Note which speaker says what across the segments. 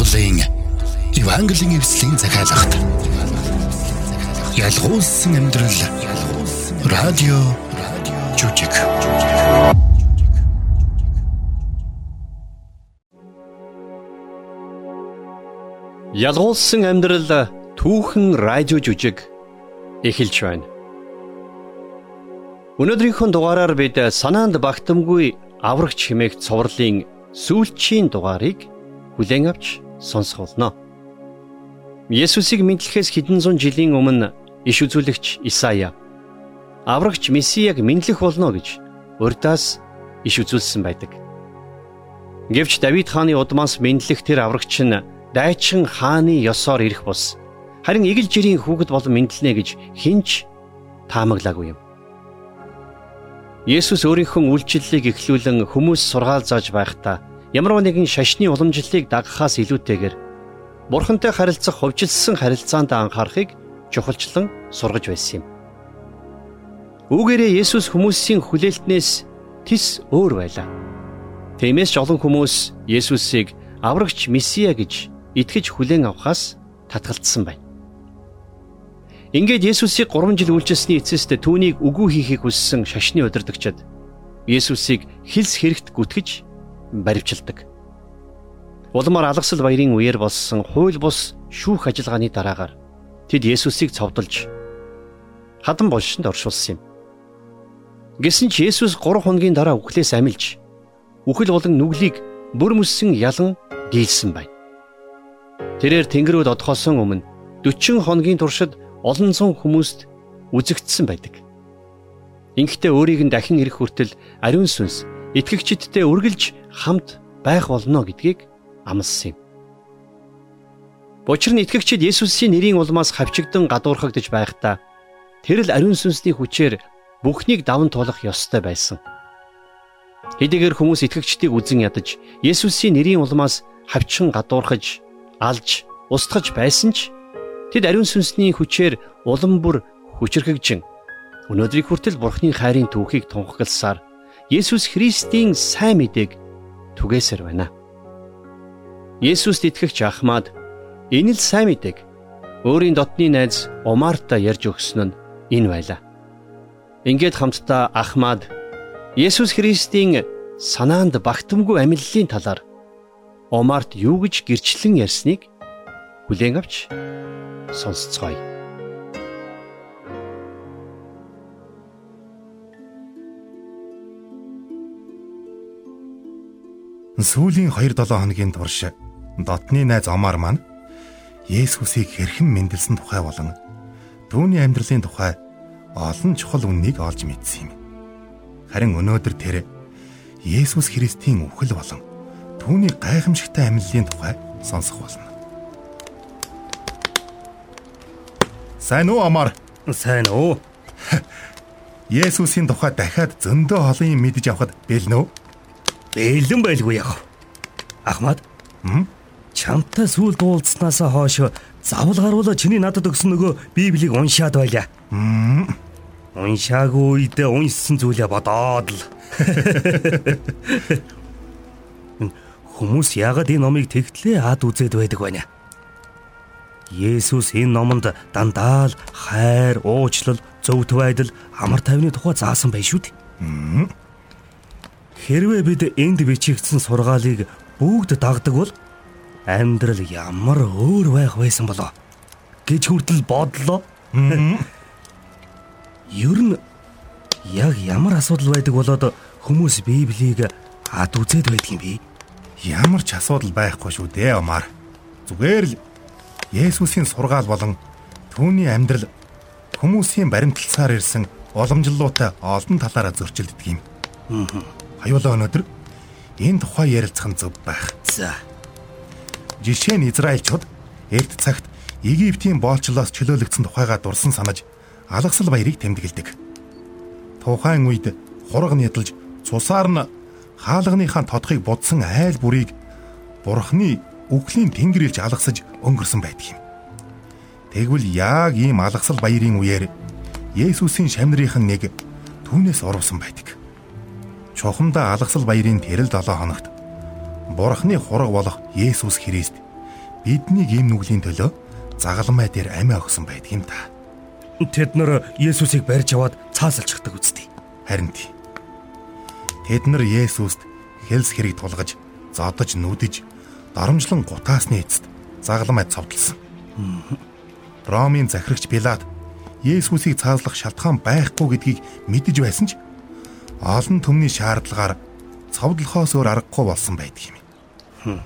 Speaker 1: Монголын Евангелийн эвслийн захиалгад ялгуулсан амьдрал радио жүжиг.
Speaker 2: Ялгуулсан амьдрал түүхэн радио жүжиг эхэлж байна. Өнөөдрийнхөө дугаараар бид санаанд багтамгүй аврагч хэмээх цувралын сүүлчийн дугаарыг хүлээн авч сонсох болно. Есүсийг мэдлэхээс хэдэн зуун жилийн өмнө иш үзүүлэгч Исая аврагч Месияг мэдлэх болно гэж урьдаас иш үзүүлсэн байдаг. Гэвч Давид хааны удмаас мэдлэх тэр аврагч нь дайчин хааны ёсоор ирэх бус харин игэл жирийн хүүхэд болон мэдлэнэ гэж хинч таамаглаагүй юм. Есүс өөрийнхөө үйлчлэлийг эхлүүлэн хүмүүс сургаал зааж байхдаа ямар нэгэн шашны уламжлалыг дагахаас илүүтэйгээр Бурхантай харилцах хувьчилсан харилцаанд анхаарахыг чухалчлан сургаж байсан юм. Үүгээрээ Есүс хүмүүсийн хүлээлтнээс тис өөр байлаа. Тиймээс ч олон хүмүүс Есүсийг аврагч Месия гэж итгэж хүлээн авахаас татгалцсан байна. Ингээд Есүсийг 3 жил үйлчилсэний эцэст түүнийг үгүй хийхийг хүссэн шашны удирдагчид Есүсийг хилс хэрэгт гүтгэж баривчилдаг. Улмаар алгасал баярын үеэр болсон хууль бус шүүх ажиллагааны дараагаар тэд Есүсийг цовдолж хадан болшинд оршуулсан юм. Гэсэн ч Есүс 3 хоногийн дараа үхлээс амилж үхэл болон нүглийг бүр мөссөн ялан дийлсэн байна. Тэрээр тэнгэрүүд одохоос өмнө 40 хоногийн туршид олон зуун хүмүүст үзэгдсэн байдаг. Ингэхдээ өөрийг нь дахин ирэх хүртэл ариун сүнс итгэгчидтэй үргэлж хамт байх болно гэдгийг амласан юм. Учир нь итгэгчид Есүсийн нэрийн улмаас хавчигдан гадуурхагдж байхдаа тэр л ариун сүнсний хүчээр бүхнийг даван туулах ёстой байсан. Хэдийгээр хүмүүс итгэгчдийг үзен ядаж Есүсийн нэрийн улмаас хавчин гадуурхаж, алж, устгаж байсан ч тэд ариун сүнсний хүчээр улам бүр хүчрхэгжин өнөөдрийг хүртэл Бурхны хайрын түүхийг тунхагласаар Есүс Христийн сайн мэдээг түгээсээр байна. Есүст итгэгч Ахмад энэ л сайн мэдээг өөрийн дотны найз Омарта ярьж өгсөн нь энэ байлаа. Ингээд хамтдаа Ахмад Есүс Христийн санаанд багтамгүй амьдлын талаар Омарт юу гэж гэрчлэн ярьсныг хүлээн авч сонсцгоё.
Speaker 3: Сүүлийн 2-7 хоногийн турш дотны найз Омар маань Есүсийг хэрхэн мэндэлсэн тухай болон түүний амьдралын тухай олон чухал үннийг олж мэдсэн юм. Харин өнөөдөр тэр Есүс Христийн үхэл болон түүний гайхамшигтай амьдлын тухай сонсох болно. Сайн уу Омар?
Speaker 4: Сайн уу?
Speaker 3: Есүсийн тухай дахиад зөндөө олон юм мэдэж авахд бэлнэ үү?
Speaker 4: Бэлэн байлгүй яах. Ахмад. Чамтай сүүлд уулзснаас хойш завл гаруула чиний надад өгсөн нөгөө Библийг уншаад байлаа. Уншаагүй үедээ уншсан зүйлээ бодоод л. Хүмүүс яагаад энэ номыг тэгтлээ ад үзээд байдаг байна? Есүс энэ номонд дандаа л хайр, уучлал, зөв байдал, амар тайвны тухай заасан байх шүү дээ. Хэрвээ бид энд бичигдсэн сургаалыг бүгд дагдаг бол амьдрал ямар өөр байх байсан болоо гэж хүртэл бодлоо. Ер нь яг ямар асуудал байдаг болоод хүмүүс Библийг ад үзээд байдаг юм бэ?
Speaker 3: Ямар ч асуудал байхгүй шүү дээ Омар. Зүгээр л Есүсийн сургаал болон түүний амьдрал хүмүүсийн баримтлалсаар ирсэн уламжлалуутай олон талаараа зөрчилддөг юм. Хоёулаа өнөөдөр энэ тухай ярилцах нь зөв байх.
Speaker 4: За.
Speaker 3: Жишээ нь Израильчууд эрт цагт Египтийн боолчлоос чөлөөлөгдсөн тухайгаа дурсан санаж алгасал баярыг тэмдэглэдэг. Тухайн үед хураг нядалж цусаар нь хаалганыхаа тодхыг будсан айл бүрийг Бурхны үхлийн тэнгэр илж алгасаж өнгөрсөн байдаг юм. Тэгвэл яг ийм алгасал баярын үеэр Есүсийн шамнырийнх нь нэг түүнээс орвсон байдаг. Чухамдаа алгасал баярын тэрэл 7 хоногт Бурхны хураг болох Есүс Христ биднийг ийм нүглийн төлөө загалмай дээр амиа өгсөн байдаг юм та.
Speaker 4: Тэд нар Есүсийг барьж аваад цаасалчихдаг үстэй.
Speaker 3: Харин тий. Тэд нар Есүст хэлс хэрэг тулгаж, зодож, нүдэж, доромжлон гутаасны эцэст загалмай цовдлсон. Ромын захирагч Пилат Есүсийг цааслах шалтгаан байхгүй гэдгийг мэдэж байсан ч олон түмний шаардлагаар цовдлохоос өөр аргагүй болсон байдаг юм.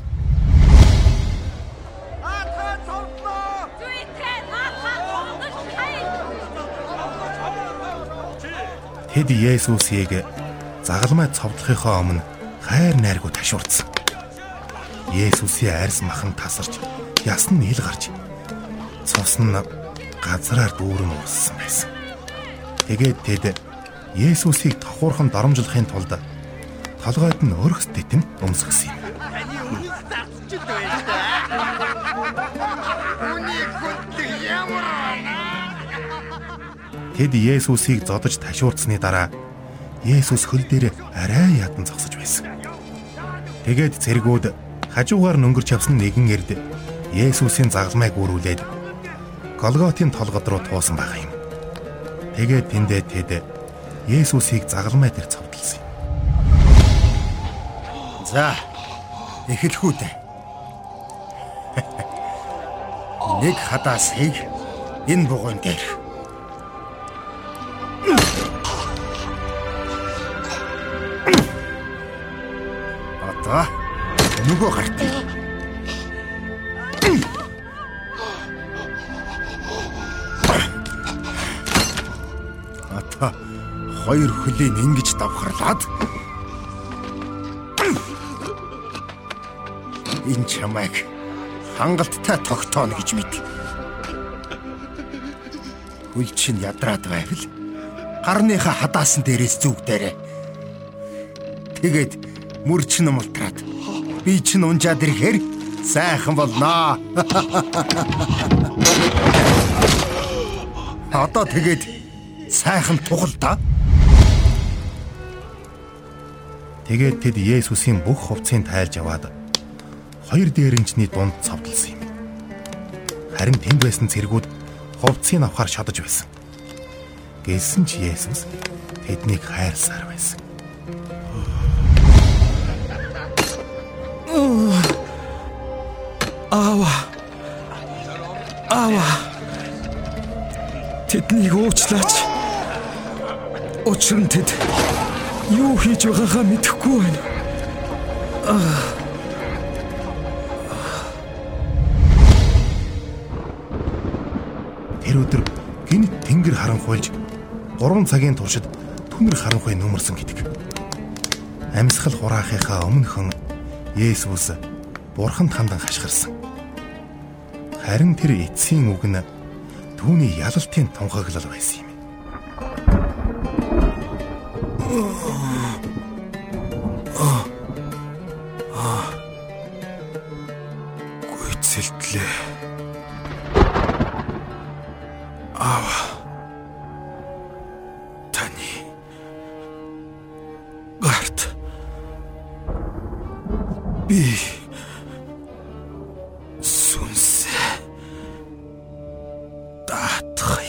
Speaker 3: Тэд Есүсийг загалмай цовдлохынхоо өмнө хайр найргүй ташуурдсан. Есүсийн арьс махан тасарч, ясн нь ил гарч, цус нь газраар дүүрэн ууссан байсан. Тэгээд тэд Есүсийг тохуурхан доромжлохын тулд толгойд нь өргөс тэтэн өмсгсөн юм. Тэд Есүсийг зодож ташуурдсны дараа Есүс хөл дээр арай ядан зогсож байсан. Тэгээд цэргүүд хажуугаар нөнгөрч явсан нэгэн эрд Есүсийн загалмайг үрүүлээд Голготын толгод руу туусан байгаа юм. Тэгээд тэндээ тэд Есүсийг загалмай дээр цовдлсон юм.
Speaker 1: За, эхэлхүү дээ. Нэг хадаасыг энэ бугуун дээр. Одоо нөгөө гарт. Одоо хоёр хөлийг ингэж давхарлаад энэ чамайг хангалттай тогтооно гэж мэд. Хөл чинь ядраад байвал гарныхаа хадаасан дээрээс зүгдээрээ. Тэгээд мөр чинь мултраад би чинь унжаад ирэхээр сайхан болноо. Одоо тэгээд сайхан тугал та.
Speaker 3: Тэгээд тэд Есүсийн бүх хувцсыг тайлж аваад хоёр дээрэнчний дунд цовдлсон юм. Харин тэнд байсан цэргүүд хувцсыг авахар шодож байсан. Гэсэн ч Есүс тэднийг хайрласаар байсан.
Speaker 5: Аава. Тэднийг уучлаач. Учир нь тэд юу хийж байгаагаа мэдэхгүй байна.
Speaker 3: Тэр өдөр гинт тэнгэр харанхуйлж 3 цагийн туршид түнэр харанхуй нүмерсэн гэдэг. Амьсгал хураахынхаа өмнөхөн Есүс Бурханд хандан хашгирсан. Харин тэр эцсийн үг нь түүний ялалтын тунхаглал байсан юм.
Speaker 5: Гүйцэлтлээ. Аава. Таны гарт би сүнс даатгай.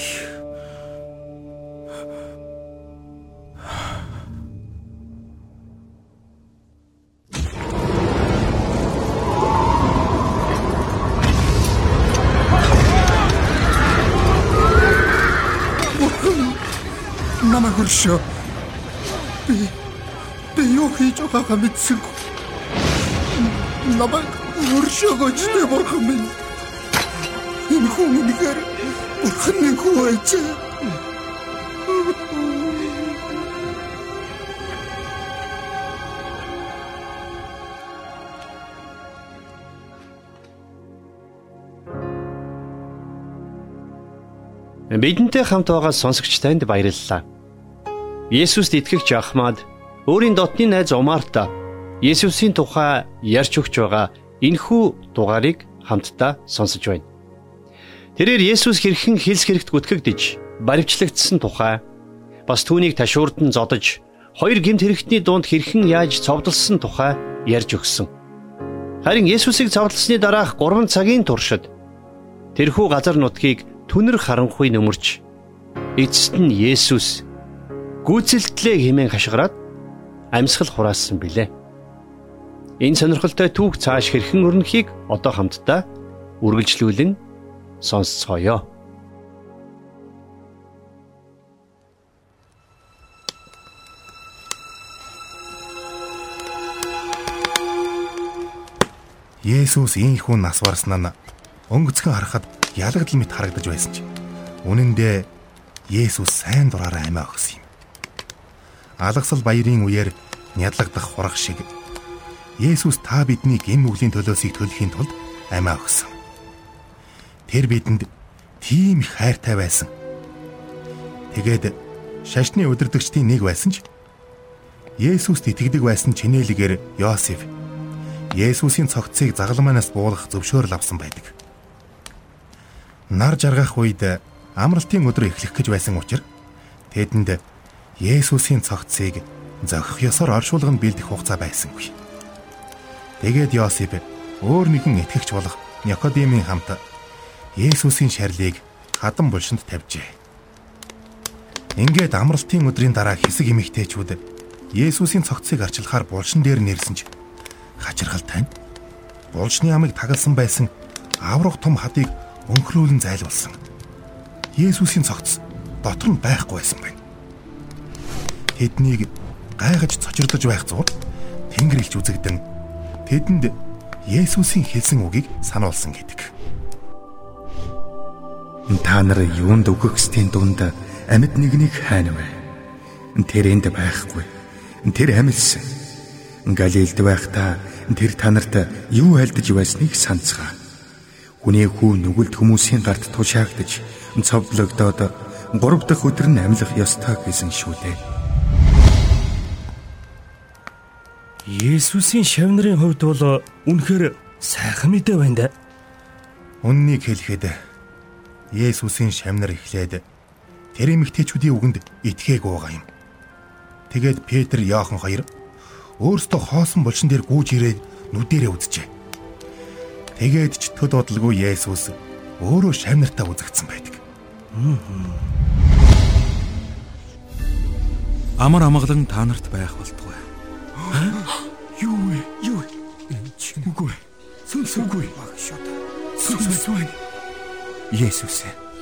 Speaker 1: Намайг өршөө. Би юу хийж байгаагаа мэдсэнгүй. Намайг өршөөгөөч дээ бурхан минь. Энэ хүмүүнээр бурханы хүү байж.
Speaker 2: Бидэнтэй хамт байгаа сонсогч танд баярлалаа. Есүст итгэгч Ахмад өөрийн дотны найз Умарта Есүсийн тухай ярьж өгч байгаа энэхүү дугаарыг хамтдаа сонсож байна. Тэрээр Есүс хэрхэн хилс хэрэгт гүтгэгдэж, баривчлагдсан тухай, бас түүнийг ташуурдан зодож, хоёр гэмт хэрэгтний дунд хэрхэн яаж цовдлсон тухай ярьж өгсөн. Харин Есүсийг цавлалсны дараах 3 цагийн туршид тэрхүү газар нутгийг түнэр харанхуй нөмөрч эцэст нь Есүс гүйцэлтлээ хэмээн хашгираад амьсгал хураасан билээ. Энэ сонирхолтой түүх цааш хэрхэн өрнөхийг одоо хамтдаа үргэлжлүүлэн сонсцгоё.
Speaker 3: Есүс ийхүү нас барснаа нь өнгөцгөн харахад ялагдал мэт харагдаж байсан ч үнэн дээр Есүс сайн дураараа амиа өгсөн юм. Алгасал баярын үеэр нядлагдах хурах шиг Есүс та бидний гин нүглийн төлөөсийг төлөхийн тулд амиа өгсөн. Тэр бидэнд тийм их хайртай байсан. Тэгээд шашны удирдагчдын нэг байсан ч Есүст итгэдэг байсан чинээлгээр Йосеф Есүсийн цогцыг загалмаанаас буулгах зөвшөөрөл авсан байдаг. Нар жаргах үед амралтын өдөр эхлэх гэж байсан учраас тэдэнд Есүсийн цогцыг зохих ёсоор оршуулганд бэлдэх хугацаа байсангүй. Тэгээд Йосеф өөр нэгэн итгэгч болох Никодемийн хамт Есүсийн шарлыг хадан булшинд тавьжээ. Ингээд амралтын өдрийн дараа хэсэг эмэгтэйчүүд Есүсийн цогцыг арчилахаар булшин дээр нэрсэн ч хачиргалтай булшны амыг тагалсан байсан аврах том хадыг өнхрүүлэн зайлуулсан. Есүсийн цогц дотор нь байхгүй байсан байна. Тэднийг гайхаж цочирдож байх зур Тэнгэр элч үзэгдэн тэдэнд Есүсийн хэлсэн үгийг сануулсан гэдэг.
Speaker 5: Та нар юунд өгөхсдийн дунд амьд нэгнийг хайна вэ? Тэр энд байхгүй. Тэр амилсан. Галилд байхдаа тэр танарт юу айлдаж байсныг санацгаа. Хүний хүү нүгэлт хүмүүсийн гарт тушаагдж цовдлогдоод 3 дахь өдөр нь амьлах ёстой гэсэн шүү дээ.
Speaker 4: Есүсийн шавнарын хувьд бол үнэхээр сайхан мэдээ байна да.
Speaker 3: Үннийг хэлэхэд Есүсийн шавнар эхлээд тэр эмэгтэйчүүдийн үгэнд итгээгүй байгаа юм. Тэгээд Петр, Иохан хоёр өөрсдөө хоосон булшин дээр гүйж ирээд нүдэрээ үзжээ. Тэгээд ч төд бодлого Есүс өөрөө шавнартаа үзэгдсэн байдаг.
Speaker 5: Амар амгалан та нарт байх болтугай.
Speaker 1: Юу вэ? Үгүй. Сүнсгүй. Сүнсгүй. Есүс.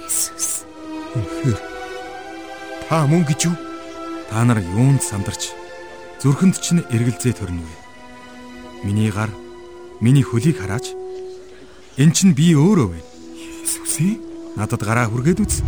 Speaker 1: Та мөн гэж юу?
Speaker 5: Та нар юунд сандарч зүрхэнд чинь эргэлзээ төрнө вэ? Миний гар, миний хөлийг хараач. Эн чинь би өөрөө байна.
Speaker 1: Есүс
Speaker 5: надад гараа хүргээд үз.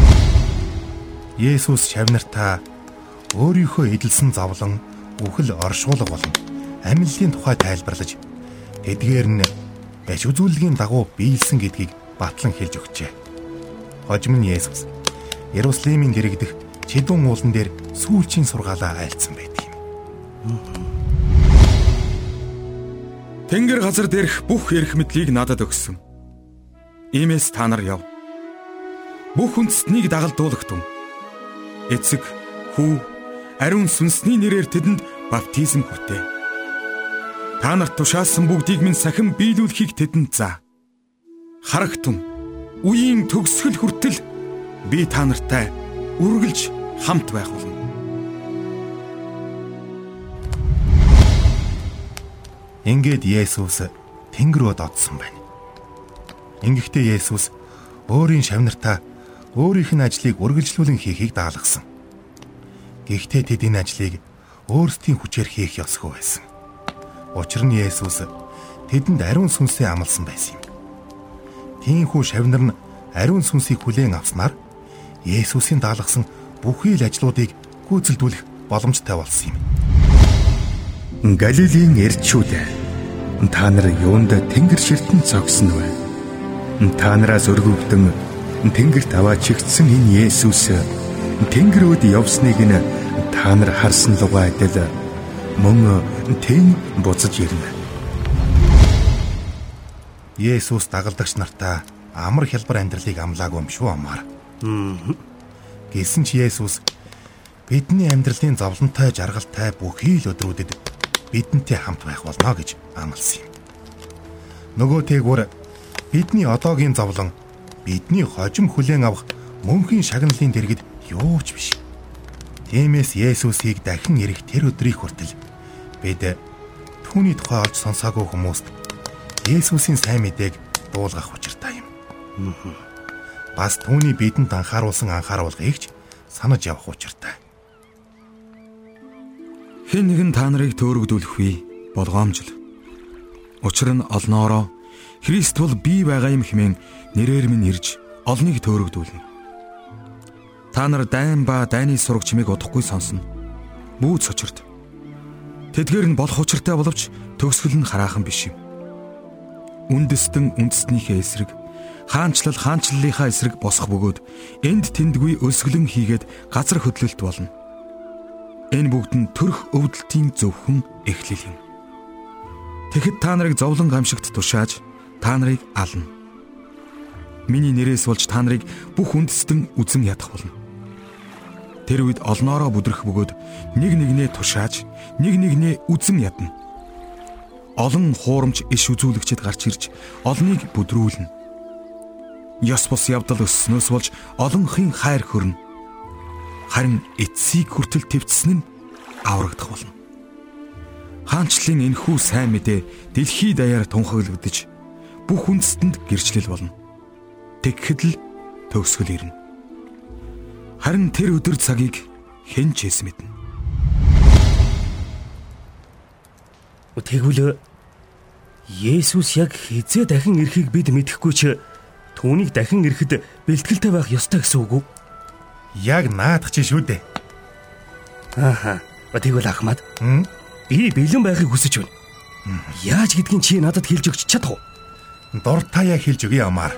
Speaker 3: Есүс шавнартаа өөрийнхөө эдэлсэн зовлон, үхэл оршуулга болон амьдлын тухай тайлбарлаж тэдгээр нь баш үзүүлэлгийн дагуу биелсэн гэдгийг батлан хэлж өгчээ. Хожим нь Есүс Иерусалимын дэрэгдэх Чидүн уулан дээр сүүлчийн сургаалаа айлцсан байдаг юм.
Speaker 5: Тэнгэр газар дээрх бүх эрх мэдлийг надад өгсөн. Иймээс та нар яв. Бүх үндэстнийг дагалдуулагтун. Эцэг, хүү, ариун сүнсний нэрээр тэдэнд баптизм хүртээ. Та нарт тушаасан бүгдийг минь сахин биелүүлэхийг тэдэнд заа. Харагтун, үеийн төгсгөл хүртэл би та нартай үргэлж хамт байх болно.
Speaker 3: Ингээд Есүс Тэнгэр рүү додсон байна. Ингэхдээ Есүс өөрийн шавнартаа өөрийнх нь ажлыг үргэлжлүүлэн хийхийг даалгасан. Гэхдээ тэд энэ ажлыг өөрсдийн хүчээр хийх ёсгүй байсан. Учир нь Есүс тэдэнд ариун сүнсээ амласан байсан юм. Тиймээс шавнар нь ариун сүнсийг хүлээн авснаар Есүсийн даалгасан бүхий л ажлуудыг гүйцэлдүүлэх боломжтой болсон юм.
Speaker 5: Галилийн эрчүүд, та нар юунд тэнгэр ширтэн цогсон вэ? Та нараас өргөгдөн тэнгэрт аваачигдсан энэ Есүс тэнгэрүүд явсныг нь та нар харсан лугай адил мөн тэн буцаж ирнэ.
Speaker 3: Есүс дагалдагч нартаа амар хялбар амьдралыг амлаагүй юм шүү амаар. Гэсэн ч Есүс бидний амьдралын зовлонтой, жаргалтай бүхий л өдрүүдэд бидэнтэй хамт байх болно гэж амласан юм. Нөгөөтэйгүр бидний одоогийн зовлон, бидний хожим хүлээн авах мөнхийн шагналын дэргэд юу ч биш. Тиймээс Есүсийг дахин ирэх тэр өдрийг хүртэл бид түүний тухай олж сонсоогүй хүмүүст Есүсийн сайн мэдээг дуулгах учиртай юм. Бас түүний бидэнд анхааруулсан анхааруулгыг ч санаж явах учиртай.
Speaker 5: Хэн нэгэн та нарыг төөрөгдүүлэхгүй болгоомжл. Учир нь олноороо Христ бол би байгаа юм хэмээн нэрээр минь ирж олныг төөрөгдүүлнэ. Та нар дайн ба дайны сураг чимээг удахгүй сонсно. Бүүд сочирд. Тэдгээр нь болох учиртай боловч төгсгөл нь хараахан биш юм. Үндэстэн үндэстнийхээ эсрэг, хаанчлал хаанчлалынхаа эсрэг босох бөгөөд энд тэндгүй өсгөлөн хийгээд газар хөдлөлт болно. Энэ бүгд нь төрх өвдөлтийн зөвхөн эхлэл юм. Тэгэхэд та нарыг зовлон гамшигт тушааж та нарыг ална. Миний нэрээс болж та нарыг бүх үндэстэн үзэн ядах болно. Тэр үед олноороо бүдрэх бөгөөд нэг нэгнээ тушааж, нэг нэгнээ үзэн ядна. Олон хуурамч иш үзүүлэгчид гарч ирж олныг бүдрүүлнэ. Ёс бус явдал өсснөөс болж олонхын хайр хөрнө. Харин эцсийг хүртэл твцсэн нь аврагдах болно. Хаанчлалын энэхүү сайн мэдээ дэлхий даяар тунхаглагдаж бүх үндэстэнд гэрчлэл болно. Тэгэхэд л төгсгөл ирнэ. Харин тэр өдөр цагийг хэн ч эс мэднэ.
Speaker 4: Тэгвэл Есүс яг хизээ дахин ирэхийг бид мэдэхгүй ч түүнийг дахин ирэхэд бэлтгэлтэй байх ёстой гэсэн үг үү?
Speaker 3: Яг наадах чинь шүү дээ.
Speaker 4: Тэгвэл Ахмад. Би бэлэн байхыг хүсэж байна. Яаж гэдгийг чи надад хэлж өгч чадах уу?
Speaker 3: Дуртаяа хэлж өгье Амар.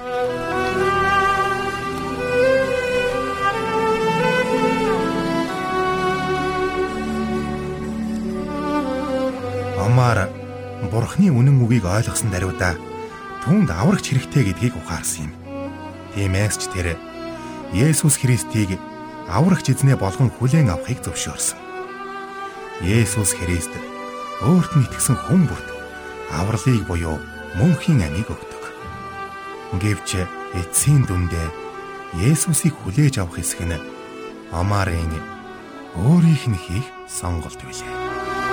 Speaker 3: Амар Бурхны үнэн үгийг ойлгосон даруйда түүнд аврагч хэрэгтэй гэдгийг ухаарсан юм. Тиймээс ч тэр Есүс Христийг аврагч эзнээ болгон хүлээн авахыг зөвшөөрсөн. Есүс Христ өөрт нь итгэсэн хүн бүрт авралыг буюу мөнхийн амийг өгдөг. Гэвч эцсийн дүндээ Есүсийг хүлээж авах хэсэг нь Амарын өөрийнх нь хийх сонголт билээ.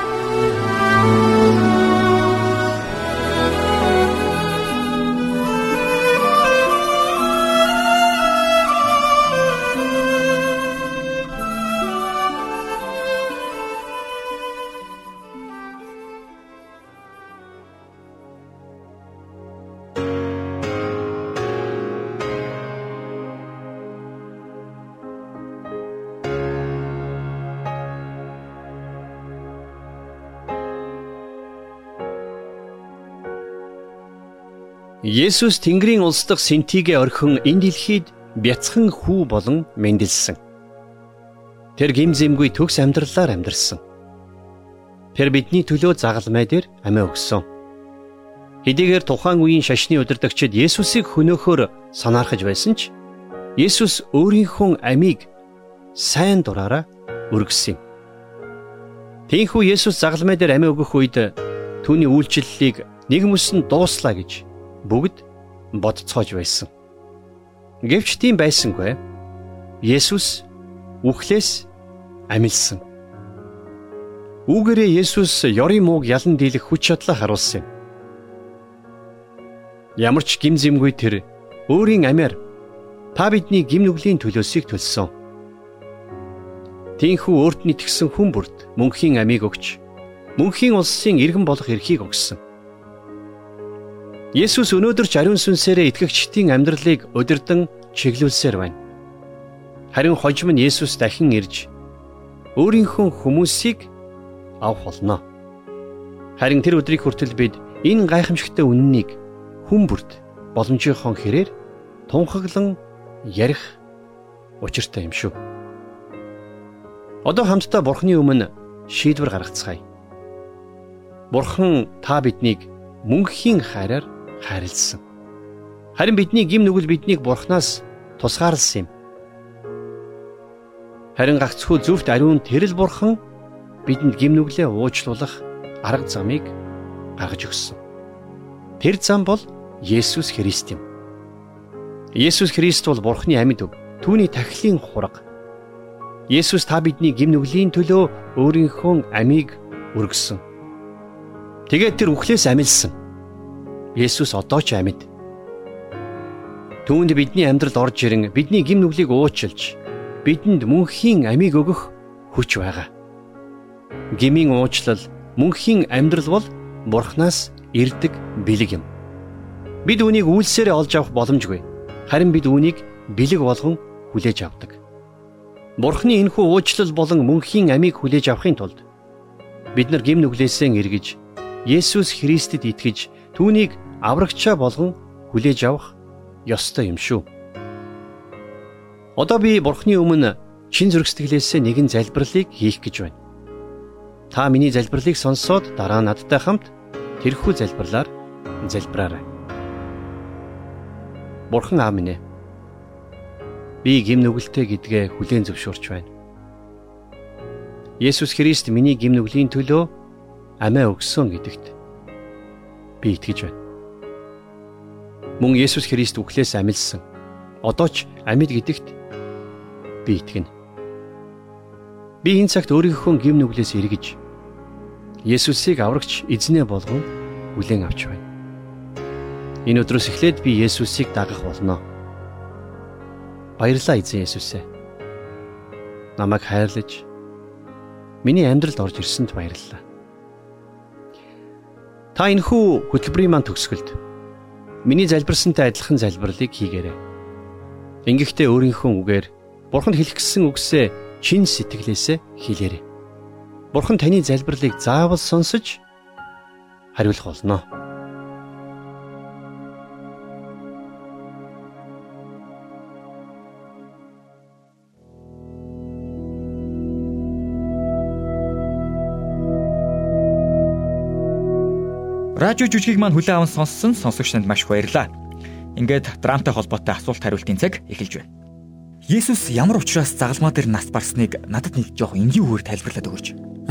Speaker 2: Есүс Тэнгэрийн улс дахь сэнтигээ орхин энэ дэлхийд бяцхан хүү болон мэндэлсэн. Тэр гимзэмгүй төгс амьдралаар амьдарсан. Тэр бидний төлөө загалмай дээр амиа өгсөн. Хэдийгээр тухайн үеийн шашны удирдагчид Есүсийг хөнөөхөөр санаархаж байсан ч Есүс өөрийнхөө амийг сайн дураараа өргөсөн. Тиймээс Есүс загалмай дээр амиа өгөх үед түүний үйлчлэлийг нэг мөсөн дууслаа гэж бүгд бодцоож байсан. Гэвч тийм байсангүй. Есүс үхлээс амилсан. Үүгээрээ Есүс ёрын мууг ялан дийлэх хүч чадлаа харуулсан юм. Ямар ч гимзэмгүй тэр өөрийн амиар та бидний гим нүглийн төлөөсийг төлсөн. Тиймээс өөрт нь итгэсэн хүн бүрт мөнхийн амийг өгч мөнхийн улсын иргэн болох эрхийг өгсөн. Есүс өнөөдөр ч ариун сүнсээрээ итгэгчдийн амьдралыг удирдан чиглүүлсээр байна. Харин хожим нь Есүс дахин ирж өөрийнхөө хүмүүсийг авах болно. Харин тэр өдрийг хүртэл бид энэ гайхамшигтай үннийг хүн бүрт боломжийнхоо хэрээр тунхаглан ярих учиртай юм шүү. Одоо хамтдаа Бурхны өмнө шийдвэр гаргацгаая. Бурхан та биднийг мөнхийн хайраар хайрлсан. Харин бидний гим нүгэл биднийг Бурханаас тусгаарлсан юм. Харин гагцхүү зөвхт ариун тэрл Бурхан бидэнд гим нүглээ уучлуулах арга замыг гаргаж өгсөн. Тэр зам бол Есүс Христ юм. Есүс Христ бол Бурхны амьд үг, түүний тахилын хураг. Есүс та бидний гэм нүглийн төлөө өөрийнхөө амийг өргөсөн. Тэгээд тэр үхлээс амилсан. Есүс одоо ч амьд. Түүнд бидний амьдралд орж ирэн бидний гэм нүглийг уучлж, бидэнд мөнхийн амийг өгөх хүч байгаа. Гмийн уучлал, мөнхийн амьдрал бол Бурханаас ирдэг бэлэг юм. Бид үүнийг үйлсээрээ олж авах боломжгүй. Харин бид үүнийг бэлэг болгон хүлээж авдаг. Бурхны энэхүү уучлал болон мөнхийн амийг хүлээж авахын тулд бид нар гэм нүглээсээ эргэж, Есүс Христэд итгэж, түүнийг аврагчаа болгон хүлээж авах ёстой юм шүү. Одоо би Бурхны өмнө чин зүрх сэтгэлээсээ нэгэн залбирлыг хийх гэж байна. Та миний залбирлыг сонсоод дараа надтай хамт тэрхүү залбирлаар залбираарай. Бурхан аав минь ээ. Би гэм нүгэлтэй гэдгээ хүлээн зөвшөөрч байна. Есүс Христ миний гэм нүглийн төлөө амиа өгсөн гэдэгт би итгэж байна. Мөн Есүс Христ үхлээс амилсан. Одоо ч амьд гэдэгт би итгэнэ. Би энэ цагт өөрийнхөө гэм нүглээс эргэж, Есүсийг аврагч эзнээ болгон хүлээн авч байна. Энэ өдрөөс эхлээд би Есүсийг дагах болно. Баярлалаа эзэн Есүсээ. Намайг хайрлаж, миний амьдралд орж ирсэнд баярлалаа. Та энэхүү хөтөлбөрийн маань төгсгөлд миний залбирсантай адилхан залбирлыг хийгээрэй. Ингэхдээ өөрийнхөө үгээр Бурханд хэлэх гэсэн үгсээ чин сэтгэлээсээ хэлээрэй. Бурхан таны залбирлыг заавал сонсож хариулах болно.
Speaker 6: Радио жүжигийг маань хүлээн аван сонссон сонсогч танд маш их баярлалаа. Ингээд драмтай холбоотой асуулт хариултын цаг эхэлж байна. Есүс ямар учраас загалмаа дээр нас барсныг надад нэг жоох энгийн үгээр тайлбарлаад өгөөч.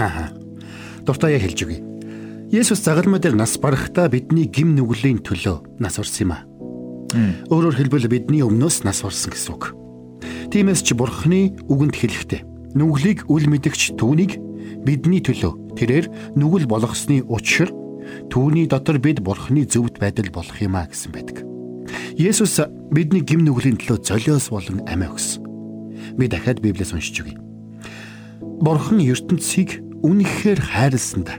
Speaker 7: Дуртай яг хэлж өгье. Есүс загалмаа дээр нас барахдаа бидний гэм нүглийн төлөө нас барсан юм аа. Өөрөөр хэлбэл бидний өмнөөс нас барсан гэсэн үг. Тиймээс ч Бурхны үгэнд хэлэхдээ нүглийг үл мэдэгч түүнийг бидний төлөө тэрээр нүгэл болгосны учир түүний дотор бид Бурхны зөвхт байдал болох юм а гэсэн байдаг. Есүс бидний гэм нүглийн төлөө золиос болон амиа өгсөн. Би дахиад Библиэс уншиж өгье. Бурхан ертөнцийг үнэхээр хайрласандаа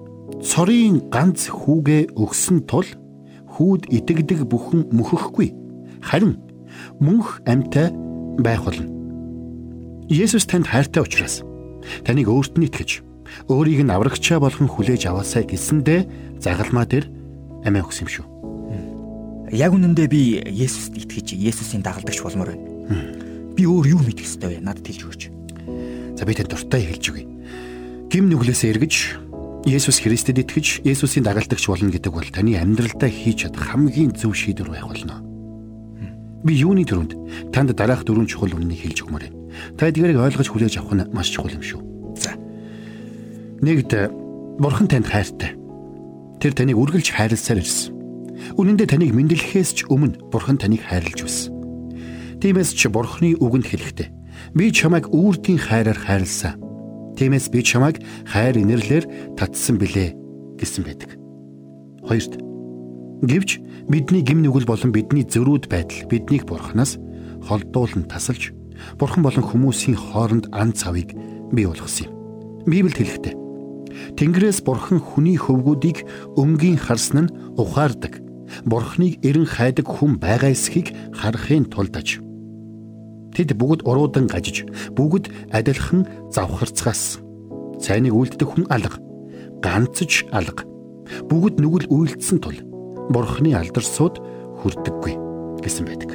Speaker 7: цорын ганц хүүгээ өгсөн тул хүүд итгэдэг бүхэн мөхөхгүй, харин мөнх амьтай байх болно. Есүс танд хайртай учраас таныг өөрт нь итгэж, өөрийг нь аврагчаа болгон хүлээж аваасай гэсэндээ загалмаа дээр амиа өгсөн юм шүү.
Speaker 6: Яг үнэндээ би Есүст итгэж, Есүсийн дагалдагч болмоор байна. Би өөр юу мэдэх ёстой вэ? Надад хэлж өгөөч.
Speaker 7: За би танд дуртай хэлж өгье. Гэм нүглээсээ эргэж, Есүс Христэд итгэж, Есүсийн дагалдагч болно гэдэг бол таны амьдралдаа хийж чадах хамгийн зөв шийдвэр байх болно. Би юуны төрөнд танд дараах дөрвөн чухал үннийг хэлж өгмөр байна. Та эдгээрийг ойлгож хүлээж авах нь маш чухал юм шүү. За. Нэгд, Бурхан танд хайртай. Тэр таныг үргэлж хайрласаар ирсэн. Үнэн дээр таныг мэдлэхээс ч өмнө Бурхан таныг хайрлаж байсан. Тиймээс ч Бурханы үгэнд хэлэхдээ би чамайг үрдийн хайраар хайрласан. Тиймээс би чамайг хайр инэрлэр татсан билээ гэсэн байдаг. Хоёрт, гэвч бидний гэм нүгэл болон бидний зөрүүд байдал биднийг Бурханаас холдуулан тасалж, Бурхан болон хүмүүсийн хооронд ан цавыг бий болгосон юм. Библиэд хэлэхдээ Тэнгэрээс Бурхан хүний хөвгүүдийг өнгийн харсан нь ухаардаг. Бурханыг эрен хайдаг хүн байгаа эсхийг харахын тулд аж. Тэд бүгд уруудан гажиж, бүгд адилхан завхарцгаас. Цайныг үлддэг хүн алга, ганцж алга. Бүгд нүгэл үйлдсэн тул Бурханы алдарсууд хүрдэггүй гэсэн байдаг.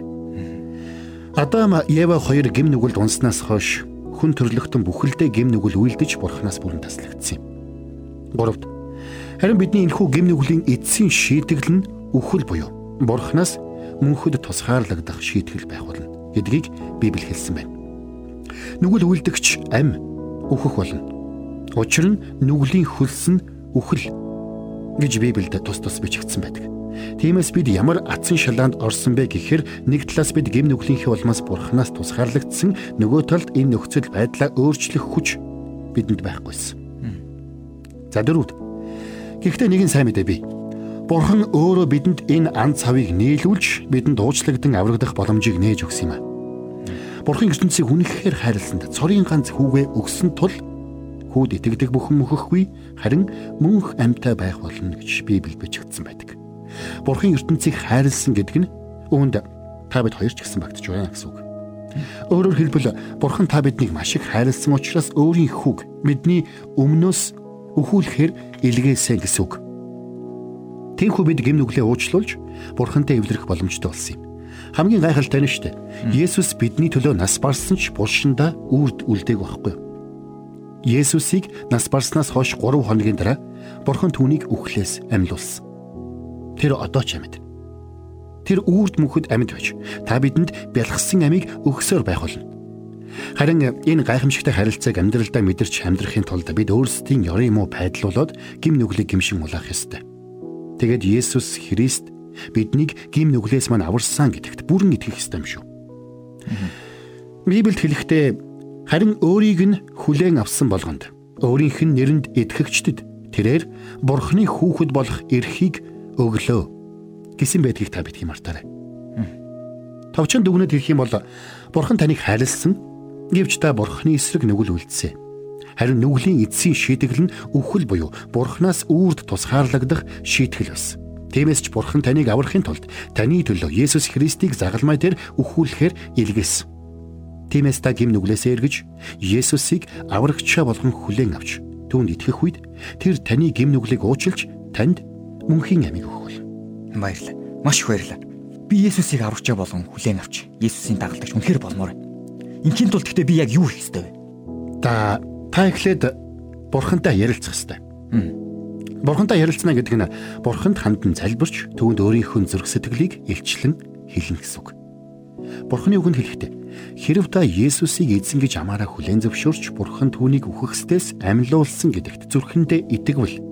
Speaker 7: Адам Ева хоёр гэм нүгэлд унснаас хойш хүн төрлөختөн бүхэлдээ гэм нүгэл үйлдэж Бурханаас бүрэн таслагдсан юм. 3-т, харин бидний энэхүү гэм нүглийн эцсийн шийтгэл нь үхэл буюу Бурханаас мөнхөд тусгаарлагдах шийтгэл байх болно гэдгийг Библи хэлсэн байна. Нүгэл үйлдэгч ам үхэх болно. Учир нь нүглийн хөлс нь үхэл гэж Библиэд тус бичигдсэн байдаг. Тиймээс бид ямар атсан шалаанд орсон бэ гэхээр нэг талаас бид гэм нүглийнхээ улмаас Бурханаас тусгаарлагдсан, нөгөө талд энэ нөхцөл байдлаа өөрчлөх хүч бидэнд байхгүйсэн. За дөрөвд. Гэхдээ нэгэн сайн мэдээ бий. Бурхан өөрөө бидэнд энэ ан цавыг нийлүүлж бидэнд уучлагдсан аврагдах боломжийг нээж өгсөн юм а. Бурхан ертөнцийг үнэхээр хайрласанд цорын ганц хүүгээ өгсөн тул хүүд итгэдэг бүхэн мөхөхгүй, харин мөнх амьтаа байх болно гэж Библи бичигдсэн байдаг. Бурхан ертөнцийг хайрлсан гэдэг нь үүнд та бид хоёр ч гэсэн багтж байна гэсэн үг. Өөрөөр хэлбэл Бурхан та биднийг маш их хайрлсан учраас өөрийн хүүг бидний өмнөөс өхүүлэхээр илгээсэн гэсэн үг. Тиймээс бид гэм нүглээ уучлуулж Бурхантай эвлэрэх боломжтой болсон юм. Хамгийн гайхалтай нь шүү дээ. Есүс бидний төлөө нас барсан ч булшиндаа үрд үлдээг байхгүй юу? Есүсийг нас барснаас хойш 3 хоногийн дараа Бурхан түүнийг үхлээс амьлуулсан. Тэр одоо ч амьд. Тэр үрд мөнхөд амьд байж та бидэнд бялхсан амийг өгсөөр байх болно. Харин энэ гайхамшигтай харилцааг амьдралдаа мэдэрч амьдрахын тулд бид өөрсдийн ёрын муу байдлуулад гэм нүглийг гимшин улаах ёстой. Тэгээд Есүс Христ биднийг гэм нүглээс мань аварсан гэдэгт бүрэн итгэх ёстой юм шүү. Библиэд хэлэхдээ харин өөрийг нь хүлээн авсан болгонд өөрийнх нь нэрэнд итгэгчдэд тэрээр Бурханы хүүхэд болох эрхийг өглөө гэсэн байдгийг та бид мартаарай. Товчон дүгнэд хэлэх юм бол Бурхан таныг хайрлсан гэвч та Бурханы эсрэг нүгэл үлдсэн. Харин нүглийн эцсийн шийтгэл нь үхэл буюу Бурханаас үрд тусгаарлагдах шийтгэл байсан. Тиймээс ч Бурхан таныг аврахын тулд таны төлөө Есүс Христийг загалмай дээр үхүүлэхээр илгээсэн. Тиймээс та гэм нүглээсээ эргэж Есүсийг аврагчаа болгон хүлээн авч түүнд итгэх үед тэр таны гэм нүглийг уучлж танд мөнхийн амийг өгөх болно.
Speaker 6: Баярлалаа. Маш их баярлалаа. Би Есүсийг аврагчаа болгон хүлээн авч Есүсийн дагалдагч үнэхээр болмоор байна. Инхийн тулд гэхдээ би яг юу хийх ёстой вэ?
Speaker 7: Та эхлээд Бурхантай ярилцах ёстой. Бурхантай ярилцна гэдэг нь Бурханд хандан залбирч түүнд өөрийнхөө зүрх сэтгэлийг илчлэн хэлнэ гэсэн үг. Бурханы үгэнд хэлэхдээ хэрэв та Есүсийг эзэн гэж амаараа хүлээн зөвшөөрч Бурхан түүнийг үхэхстээс амьлуулсан гэдэгт зүрхэндээ итгэвэл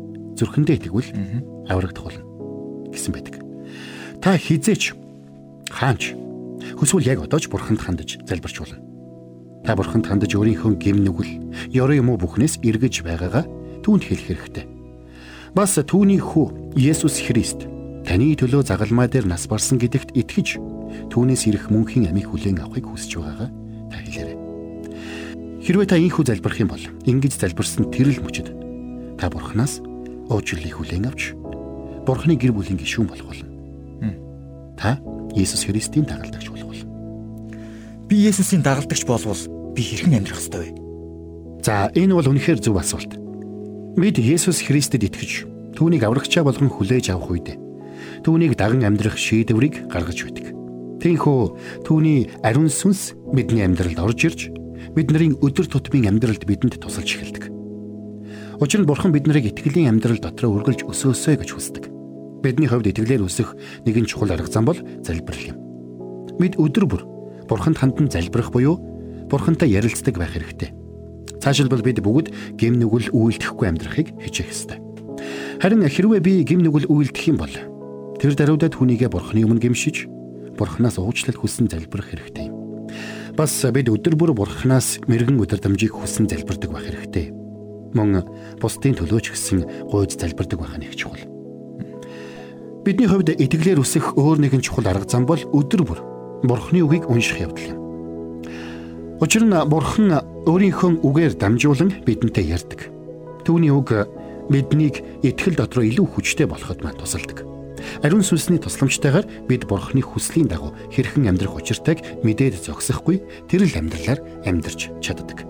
Speaker 7: аврагдах болно гэсэн байдаг. Та хизээч хаанч хүсвэл яг одоо ч Бурханд хандаж залбирч болно. Та Бурханд хандаж өөрийнхөө гэм нүгэл, ёрын юм уу бүхнээс эргэж байгаагаа түүнд хэлэх хэрэгтэй. Бас түүний хүү Есүс Христ таны төлөө загалмай дээр нас барсан гэдэгт итгэж түүнээс ирэх мөнхийн амийг хүлээн авахыг хүсэж байгаагаа та хэлээрэй. Хэрвээ та ийхүү залбирх юм бол ингэж залбирсан тэрл мөчөд та Бурханаас уучлалыг хүлээн авч Бурханы гэр бүлийн гишүүн болох болно. Та Есүс Христийн дагалдагч болох болно.
Speaker 6: Би Есүсийн дагалдагч болвол би хэрхэн амьдрах ёстой вэ?
Speaker 7: За энэ бол үнэхээр зөв асуулт. Бид Есүс Христэд итгэж түүнийг аврагчаа болгон хүлээж авах үед түүнийг даган амьдрах шийдвэрийг гаргаж байдаг. Тиймээс түүний ариун сүнс бидний амьдралд орж ирж бидний өдөр тутмын амьдралд бидэнд тусалж эхэлдэг. Учир нь Бурхан биднийг итгэлийн амьдрал дотроо үргэлж өсөөсэй гэж хүсдэг. Бидний хувьд итгэлээр өсөх нэгэн чухал арга зам бол залбирал юм. Бид өдөр бүр Бурханд хандан залбирах буюу Бурхантай ярилцдаг байх хэрэгтэй. Цаашилбал бид бүгд гэм нүгэл үйлдэхгүй амьдрахыг хичээх ёстой. Харин хэрвээ би гэм нүгэл үйлдэх юм бол тэр даруйдаа түүнийгээ Бурханы өмнө гэмшиж Бурханаас уучлал хүссэн залбирах хэрэгтэй юм. Бас бид өдөр бүр Бурханаас мэрэгэн өдөрдамжийг хүссэн залбирдаг байх хэрэгтэй. Мөн бусдын төлөөч гэсэн гуйж залбирдаг байх нь их чухал. Бидний хувьд итгэлээр өсөх өөр нэгэн чухал арга зам бол өдөр бүр Бурханы үгийг унших явдал юм. Учир нь Бурхан өөрийнхөө үгээр дамжуулан бидэнтэй ярьдаг. Түүний үг биднийг итгэл дотроо илүү хүчтэй болоход маань тусалдаг. Ариун сүнсний тусламжтайгаар бид Бурханы хүслийн дагуу хэрхэн амьдрах учиртайг мэдээд зогсохгүй тэрл амьдралаар амьдарч чаддаг.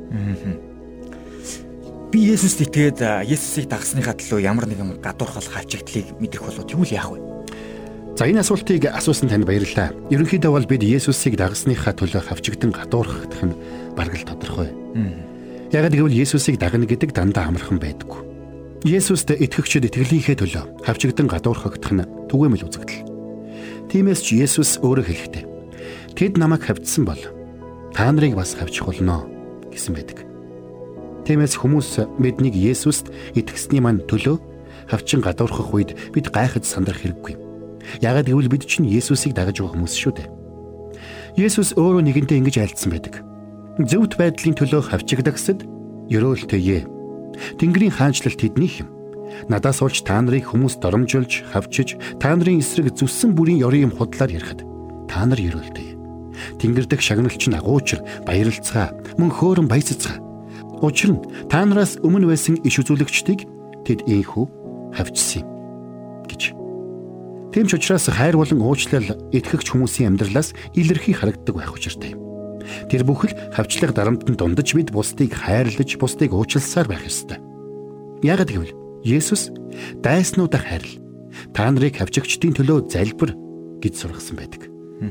Speaker 6: Би Есүст итгээд Есүсийг дагсныхаа төлөө ямар нэгэн гадуурхал хавчигдлыг мэдрэх болов тэгвэл яах вэ?
Speaker 7: За энэ асуултыг асуусан танд баярлалаа. Ерөнхийдөө бол бид Есүсийг дагсныхаа төлөө хавчигдан гадуурхах нь бараг л тодорхой. Яг гэвэл Есүсийг дагна гэдэг дандаа амархан байдаггүй. Есүст итгэгчид итгэлийнхээ төлөө хавчигдан гадуурхагдах нь түгээмэл үзэгдэл. Тиймээс ч Есүс өөрөө хэлэхдээ "Тэд намайг хавьдсан бол та нарыг бас хавчих болно" гэсэн байдаг. Тиймээс хүмүүс биднийг Есүст итгэсний маань төлөө хавчин гадуурхах үед бид гайхаж сандрах хэрэггүй. Яагаад гэвэл бид чинь Есүсийг дагаж байгаа хүмүүс шүү дээ. Есүс өөрөө нэгэнтээ ингэж айлдсан байдаг. Зөвхт байдлын төлөө хавчигдагсад ёроолтэйе. Тэнгэрийн хаанчлалт тэднийх юм. Надаас олж та нарыг хүмүүс доромжилж, хавчиж, та нарын эсрэг зүссэн бүрийн ёрын юм худлаар ярихад та нар ёроолтэйе. Тэнгэр дэх шагналч нь агуучир, баярлцгаа, мөн хөөрөн баясцгаа. Учир нь та нараас өмнө байсан иш үзүүлэгчдийг тэд ийхүү хавчсан юм гэж. Тийм ч учраас хайр болон уучлал итгэгч хүмүүсийн амьдралаас илэрхий харагддаг байх учиртай юм. Тэр бүхэл хавчлах дарамтанд дундаж бид бусдыг хайрлаж, бусдыг уучлсаар байх ёстой. Яагаад гэвэл Есүс дайснуудаа хайрл, та нарыг хавчигчдын төлөө залбир гэж сургасан байдаг.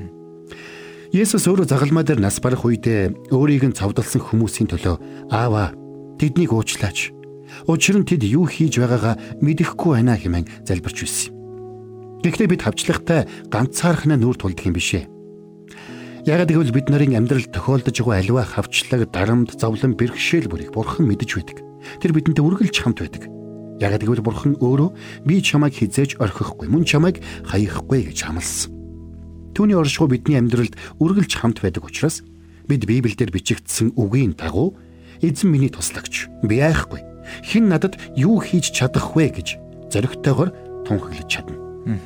Speaker 7: Есүс өөрөө загалмай дээр нас барах үедээ өөрийг нь цовдлсон хүмүүсийн төлөө Аава тэднийг уучлаач. Учир нь тэд юу хийж байгаагаа мэдэхгүй байна хэмээн залбирч байсан юм. Гэхдээ бид хавчлагтай ганцаархнаа нүур тулдаг юм бишээ. Яагаад гэвэл бид нарын амьдралд тохиолдож байгаа аливаа хавчлаг, дарамт, зовлон, бэрхшээл бүрийг Бурхан мэдэж байдаг. Тэр бидэнтэй үргэлж хамт байдаг. Яагаад гэвэл Бурхан өөрөө би чамайг хизээж орхихгүй, мөн чамайг хаяхгүй гэж амласан. Түүний оршихуй бидний амьдралд үргэлж хамт байдаг учраас бид Библиэлд бичигдсэн үгийн дагуу эзэн миний туслагч, би айхгүй, хэн надад юу хийж чадах вэ гэж зоригтойгоор тунхаглаж чадна.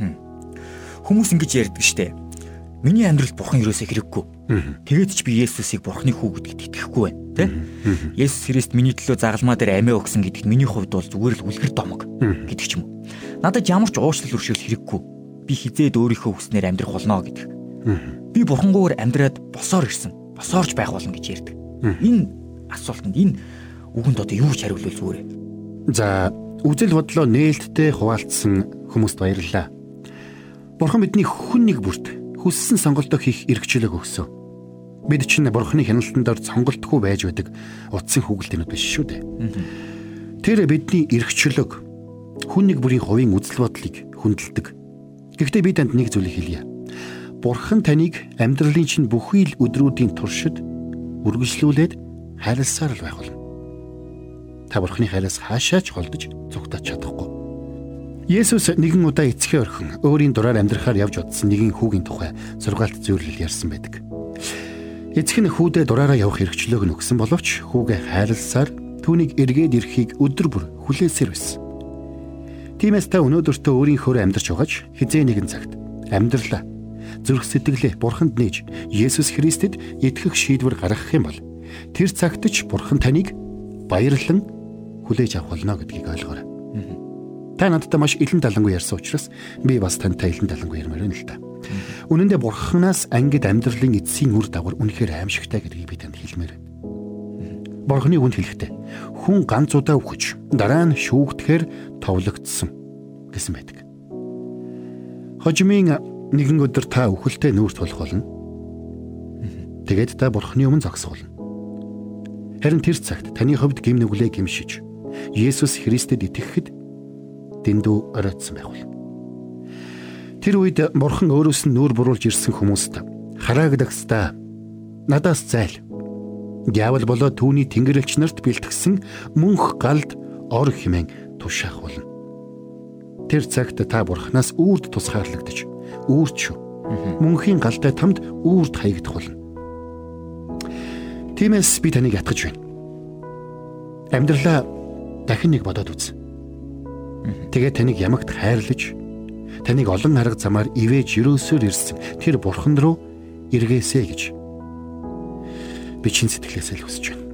Speaker 6: Хүмүүс ингэж ярьдаг штэ. Миний амьдралд Бурхан юусоо хэрэггүй. Тэгээд ч би Есүсийг Бурханы хүү гэдэгт итгэхгүй байна, тэ? Есүс Христ миний төлөө загалмаа дээр амиа өгсөн гэдэгт миний хувьд бол зүгээр л үлгэр домог гэдэг ч юм уу. Надад ямар ч уучлал өршөөл хэрэггүй. Би хизээд өөрийнхөө хүснээр амьдрах болно гэдэг. Би Бурхангүйгээр амьдраад босоор ирсэн. Босоорч байх болно гэж ярьдаг. Энэ асуултанд энэ үгэнд одоо юу ч хариулвал зүгээр.
Speaker 7: За, үзэл бодлоо нээлттэй хуваалцсан хүмүүст баярлалаа. Бурхан бидний хүн нэг бүрт хүссэн сонголтоо хийх эрхчлэг өгсөн. Бид чинь Бурханы хяналтанд ор сонголтгүй байж байдаг утсан хүүгэлтэнүүд биш шүү дээ. Тэр бидний эрхчлэг хүн нэг бүрийн хувийн үзэл бодлыг хүндэлдэг. Гэхдээ би танд нэг зүйлийг хэлье. Бурхан таныг амьдралын чинь бүхий л өдрүүдийн туршид үргэлжлүүлээд хайрласаар л байх болно. Та Бурханы хайраас хаашаач голдож зугтаж чадахгүй. Есүс нэгэн удаа эцгээ орхин өөрийн дураар амьдрахаар явж удсан нэгэн хүүгийн тухай сургаалт зөвлөл ярьсан байдаг. Эцэг нь хүүдээ дураараа явах эрхчлөөг нь өгсөн боловч хүүгээ хайрласаар түүнийг эргээд ирэхийг өдөр бүр хүлээсээр байсан. Тиймээс та өнөөдөртөө өөрийнхөө амьдарч байгаач хизээ нэгэн цагт амьдралаа зүрх сэтгэлээ Бурханд нээж Есүс Христэд итгэх шийдвэр гаргах юм бол тэр цагт ч Бурхан таныг баярлан хүлээж авах болно гэдгийг ойлгоорой. Та надтай маш илэн талангүй ярьсан учраас би бас тантай илэн талангүй ярмаар байна л да. Үнэн дээр Бурханаас ангид амьдралын эцсийн үр дагавар үнэхээр аимшигтай гэдгийг би танд хэлмээр байна. Бурханы үгэнд хэлэхдээ хүн ганц удаа үхэж дараа нь шүүгдэхээр товлогдсон гэсэн байдаг. Хожимын нэгэн өдөр та үхэлтэй нүүрт болох болно. Тэгээд та Бурханы өмнө зогсоолно. Харин тэр цагт таны хувьд гэм нүглээ гимшиж Есүс Христэд итгэхэд дэндүү оройтсон байх болно. Тэр үед Бурхан өөрөөс нь нүүр буруулж ирсэн хүмүүст хараагдагсдаа надаас зайл. Диавол болоод түүний тэнгэрлэгч нарт бэлтгэсэн мөнх галд ор хэмээн тушаах болно. Тэр цагт та Бурханаас үрд тусгаарлагдаж, үрд мөнхийн галтай тамд үрд хаягдах болно. Тиймээс би таныг ятгах байна. Амьдралаа дахин нэг бодоод үз. Тэгээд таныг ямагт хайрлаж, таныг олон арга замаар ивэж өрөөсөөр ирсэн тэр Бурхан руу эргээсэй гэж би чин сэтгэлээсээ л хүсэж байна.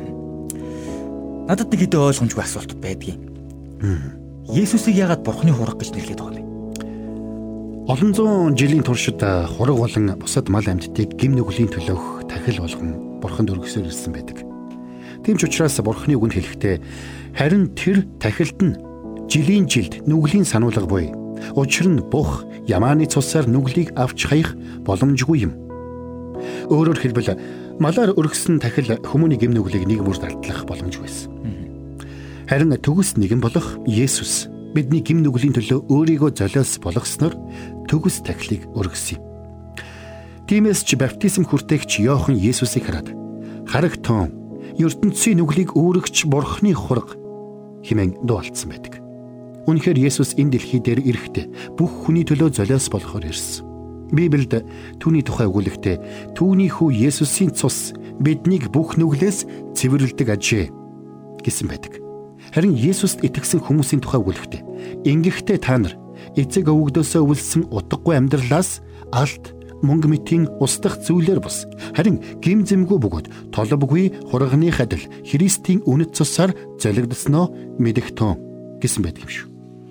Speaker 6: Надад нэг хэдэн ойлгомжгүй асуулт байдгийн. Есүсийг яагаад Бурханы хураг гэж нэрлэдэг байгаа юм бэ?
Speaker 7: Олон зуун жилийн туршид хураг болон бусад мал амьтдыг гэм нүглийн төлөөх тахил болгон Бурханд өргөсөөр ирсэн байдаг. Тийм ч учраас Бурханы үгэнд хэлэхдээ харин тэр тахилд нь жилийн жилд нүглийн сануулга буй. Учир нь бух ямааны цусаар нүглийг авч хаях боломжгүй юм. Өөрөөр хэлбэл малаар өргөсөн тахил хүмүүний гэм нүглийг нэг бүр далдлах боломжгүй байсан. Харин төгс нэгэн болох Есүс бидний гэм нүглийн төлөө өөрийгөө золиос болгосноор төгс тахилыг өргөсөн юм. Тиймээс ч баптизм хүртээгч Иохан Есүсийг хараад харагтун ертөнцийн нүглийг өөрөгч Бурханы хураг хэмээн дуулсан байдаг. Үнэхээр Есүс энэ дэлхий дээр ирэхдээ бүх хүний төлөө золиос болохоор ирсэн. Библиэд түүний тухай өгүүлэхдээ түүний хүү Есүсийн цус биднийг бүх нүглээс цэвэрлэдэг ажээ гэсэн байдаг. Харин Есүст итгэсэн хүмүүсийн тухай өгүүлэхдээ ингэхдээ та нар эцэг өвгдөөсөө өвлсөн утгагүй амьдралаас алт мөнгө мэтийн устдах зүйлээр бус харин гим зэмгүй бөгөөд толбгүй хурганы хадил Христийн үнэт цусаар золигдсноо мэдэгтэн гэсэн байдаг юм шүү.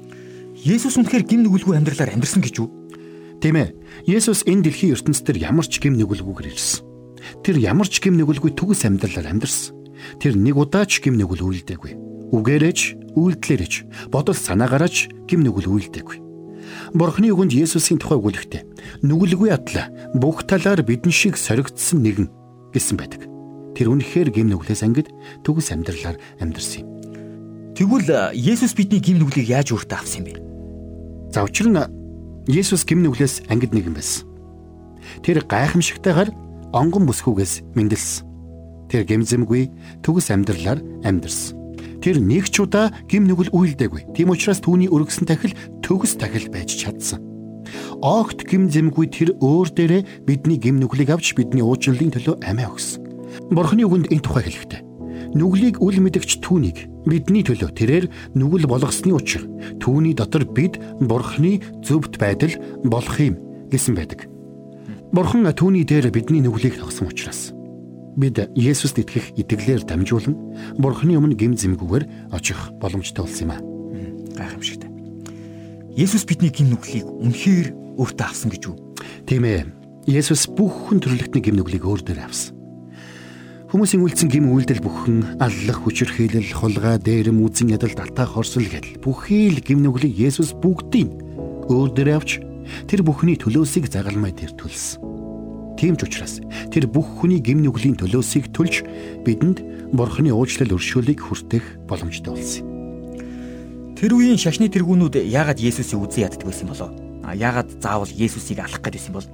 Speaker 6: Есүс үнэхээр гим нүгэлгүй амьдралаар амьдсан гэж үү?
Speaker 7: Тийм ээ. Есүс энэ дэлхийн ертөнцийн ямар ч гим нүгэлгүйгээр ирсэн. Тэр ямар ч гим нүгэлгүй төгс амьдралаар амьдарсан. Тэр нэг удаа ч гим нүгэл үйлдээгүй. Үгээрэж, үйлдэлээрэж, бодол санаагаараач гим нүгэл үйлдээгүй. Бурхны үгэнд Есүсийн тухай өгүүлэхдээ нүгэлгүй атла бүх талаар бидэн шиг соригдсон нэгэн гэсэн байдаг. Тэр үнэхээр гим нүглээс ангид төгс амьдралаар амьдарсан юм.
Speaker 6: Тэгвэл Есүс бидний гим нүглийг яаж өөртөө авсан юм бэ?
Speaker 7: За учир нь Есүс гим нүглээс ангид нэгэн байсан. Тэр гайхамшигтайгаар онгон бүсгүйгээс мэндэлсэн. Тэр гэмзэмгүй төгс амьдралаар амьдарсан. Тэр нэг ч удаа гим нүгэл үйлдээгүй. Тийм учраас түүний өргөсөн тахил төгс тахил байж чадсан. Огт гэмзэмгүй тэр өөр дээрээ бидний гим нүглийг авч бидний уучлалын төлөө амиа өгсөн. Бурхны үгэнд энэ тухай хэлэхдээ нүглийг үл мэдэгч түүнийг бидний төлөө тэрээр нүгэл болгосны учир түүний дотор бид Бурхны зөвхт байдал болох юм гэсэн байдаг. Бурхан түүний дээр бидний нүглийг тогсон учраас бид Есүст итгэх итгэлээр дамжуулан Бурхны өмнө гим зэмгүйгээр очих боломжтой болсон юм аа.
Speaker 6: Гайхамшигтай. Есүс бидний гим нүглийг үнэхээр өөртөө авсан гэж үү?
Speaker 7: Тийм ээ. Есүс бүх хүн төрлөختний гим нүглийг өөр дээр авсан. Хүмүүсийн үйлдсэн гим үйлдэл бүхэн аллах, хүчирхийлэл, хулгай, дээрэм, үзэн ядал, далтаа, хорсол гэдэл бүхий л гим нүглийг Есүс бүгдийг өөр дээр авч тэр бүхний төлөөсийг загалмай дээр төлсөн. Тийм ч учраас тэр бүх хүний гим нүглийн төлөөсийг төлж бидэнд Бурхны уучлал өршөөлийг хүртэх боломжтой болсон юм.
Speaker 6: Тэр үеийн шашны тэргүүнүүд яагаад Есүсийг үзэн яддаг байсан болов? Яагаад заавал Есүсийг алах гэсэн бол?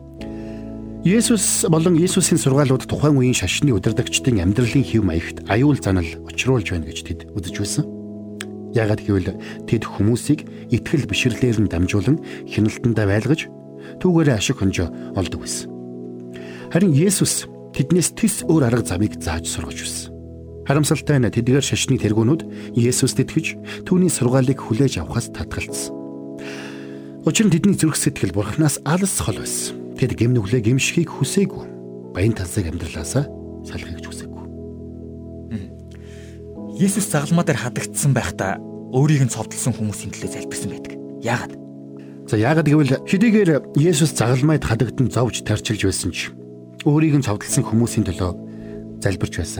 Speaker 7: Есүс болон Есүсийн сургаалууд тухайн үеийн шашны удирдагчдын амьдралын хэв маягт аюул занал учруулж байна гэж тэд үзэж байсан. Яагаад гэвэл тэд хүмүүсийг итгэл бишрлээр нь дамжуулан хяналтандаа байлгаж түүгээрээ ашиг хонжоо олдог байсан. Харин Есүс тэднээс тис өөр арга замыг зааж сургаж байсан. Харамсалтай нь тэдгээр шашны тэргүүнүүд Есүст итгэж түүний сургаалыг хүлээж авахаас татгалцсан. Учир нь тэдний зүрх сэтгэл Бурханаас алс хол байсан. Тэд гим нүглээ гимшихийг хүсээгүй. Баян тансаг амьдралаасаа салахыг хүсээгүй.
Speaker 6: Есүс загалмаа дээр хадагдсан байхдаа өөрийг нь цовдлсон хүмүүсийн төлөө залбирсан байдаг. Яагаад?
Speaker 7: За яагаад гэвэл хэдийгээр Есүс загалмайд хадагдан зовж тарчилж байсан ч өөрийг нь цовдлсон хүмүүсийн төлөө залбирч байсан.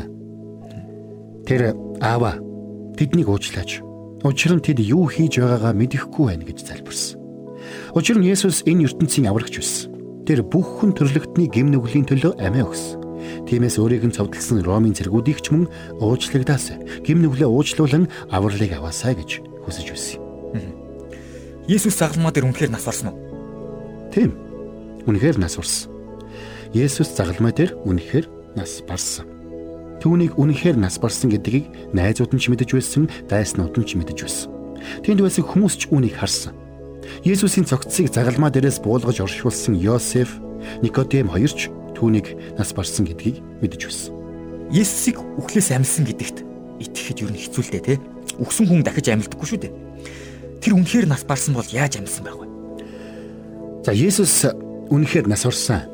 Speaker 7: Тэр Аава тэднийг уучлаач. Учир нь тэд юу хийж байгаагаа мэдэхгүй байна гэж залбирсан. Учир нь Есүс энэ ертөнцийн аврагч байсан. Тэр бүх хүн төрлөختний гим нүглийн төлөө амиа өгсөн. Тиймээс өөрийг нь цовдлсон Ромын цэргүүдийг ч мөн уучлагдаас гим нүглээ уучлуулан авралыг аваасаа гэж хүсэж байсан юм.
Speaker 6: Есүс загалмаа дээр үнэхээр нас барсан уу?
Speaker 7: Тийм. Үнэхээр нас барсан. Есүс загалмаа дээр үнэхээр нас барсан. Түүнийг үнэхээр нас барсан гэдгийг найзууд нь ч мэдэж байсан, дайснууд нь ч мэдэж байсан. Тэнд байсан хүмүүс ч үүнийг харсан. Есүсийн цогцсыг загалмаа дээрээс буулгаж оршуулсан Йосеф, Никодем хоёр ч түүнийг нас барсан гэдгийг мэдэж байсан.
Speaker 6: Есүсийг үхлээс амьсан гэдэгт итгэхэд юу н хэцүү л дээ, тэ? Үхсэн хүн дахиж амьддаггүй шүү дээ. Тэр үнэхээр нас барсан бол яаж амьсан байх вэ?
Speaker 7: За Есүс үнэхээр нас барсан.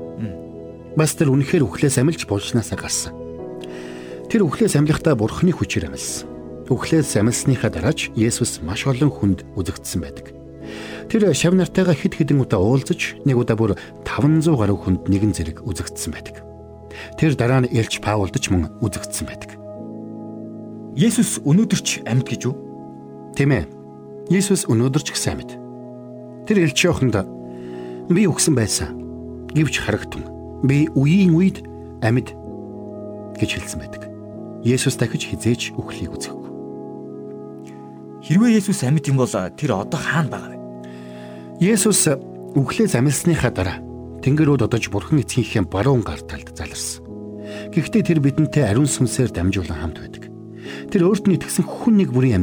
Speaker 7: Бас тэр үнэхээр үхлээс амьлж болжнаасаа гарсан. Тэр үхлээс амьлахдаа Бурхны хүчээр амьсан. Үхлээс амьсныхаа дараач Есүс маш олон хүнд үзэгдсэн байдаг. Тэр шав нартайгаа хэд хэдэн удаа уулзаж, нэг удаа бүр 500 гаруй хүнд нэгэн зэрэг үзэгдсэн байдаг. Тэр дараа нь Элч Паулд ч мөн үзэгдсэн байдаг.
Speaker 6: Есүс өнөөдөр ч амьд гэж үү?
Speaker 7: Тийм ээ. Есүс өнөөдөр ч гэсэн амьд. Тэр Элч Иоханд би үхсэн байсан гэвч харагтун. Би үеийн үед амьд гэж хэлсэн байдаг. Есүс дахиж хизээч үхлийг үзэхгүй.
Speaker 6: Хэрвээ Есүс амьд юм бол тэр одоо хаана байгаа вэ?
Speaker 7: Есүс үхлээс амьсныхаа дараа Тэнгэр рүү додож Бурхан эцгийнхээ баруун гар талд заларсан. Гэхдээ тэр бидэнтэй ариун сүнсээр дамжуулан хамт байдаг. Тэр өөрт нь итгэсэн хүн нэг бүрийн амьдралд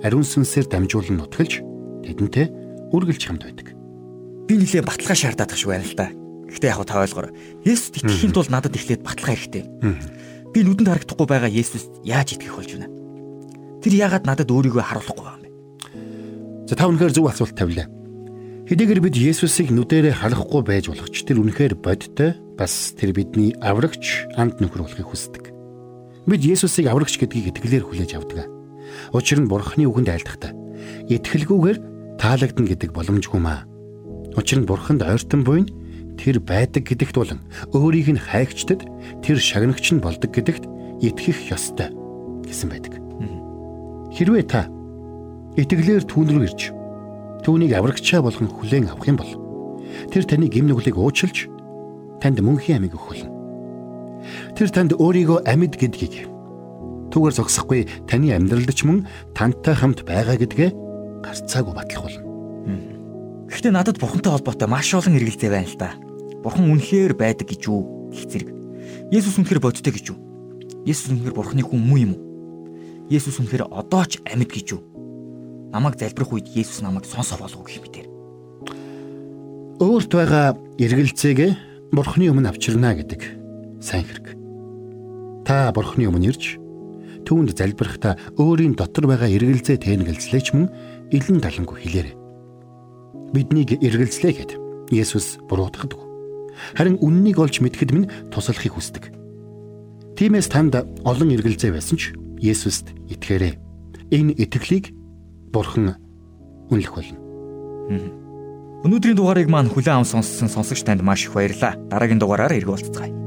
Speaker 7: ариун сүнсээр дамжуулан нутгалж тэдэнтэй үргэлж хамт байдаг.
Speaker 6: Би нэлээд баталгаа шаардаад шүү байна л да. Гэхдээ яг та ойлгоор. Есүст итгэхийн тулд надад эхлээд баталгаа хэрэгтэй. Би нүдэнд харагдахгүй байгаа Есүст яаж итгэх болж байна? Тэр яагаад надад өөрийгөө харуулахгүй байгаа юм бэ?
Speaker 7: За та үнэхээр зөв асуулт тавилаа. Хэдийгээр бид Есүсийг нүдэрээ харахгүй байж болох ч тэр үнэхээр бодтой, бас тэр бидний аврагч, анд нөхөр болохыг хүсдэг. Бид Есүсийг аврагч гэдгийг итгэлээр хүлээж авдаг. Учир нь Бурхны үгэнд айлтгахтай. Итгэлгүйгээр таалагдана гэдэг боломжгүй маа. Учир нь Бурханд ойртон буйн тэр байдаг гэдэгт болон өөрийг нь хайгчдад тэр шагнагч нь болдог гэдэгт итгэх ёстой гэсэн байдаг. Хэрвээ та итгэлээр түүн рүү ирж түүнийг аврагчаа болгон хүлээн авах юм бол тэр таны гэм нүглийг уучлж танд мөнхийн амийг өгөх болно. Тэр танд өөрийгөө амьд гэдгийг түүгээр зогсохгүй таны амьдралд ч мөн тантай хамт байгаа гэдгээ гарцаагүй батлах болно.
Speaker 6: Гэхдээ надад Бурхантай холбоотой маш олон эргэлзээ байна л да. Бурхан үнэхээр байдаг гэж үү гэх зэрэг. Есүс үнэхээр бодтой гэж үү? Есүс үнэхээр Бурханы хүн муу юм уу? Есүс үнэхээр одоо ч амьд гэж үү? Намайг залбирах үед Есүс намайг сонсох болов уу гэх мэтэр.
Speaker 7: Өөрт байгаа эргэлзээг Бурханы өмнө авчирна гэдэг сайн хэрэг. Та Бурханы өмнө ирж түүнд залбирахдаа өөрийн дотор байгаа эргэлзээ тэнэгэлзлээч мөн илэн талангүй хэлээрэй. Биднийг эргэлзлээ гэд Есүс буруутгадаг. Харин үннийг олж мэдхэд минь туслахыг хүсдэг. Тиймээс танд олон эргэлзээ байсан ч Есүст итгээрэй. Энэ итгэлийг Бурхан үнэлэх болно.
Speaker 6: Өнөөдрийн дугаарыг маань хүлээн аван сонссон сонсогч танд маш их баярлалаа. Дараагийн дугаараар иргэ уулзцгаая.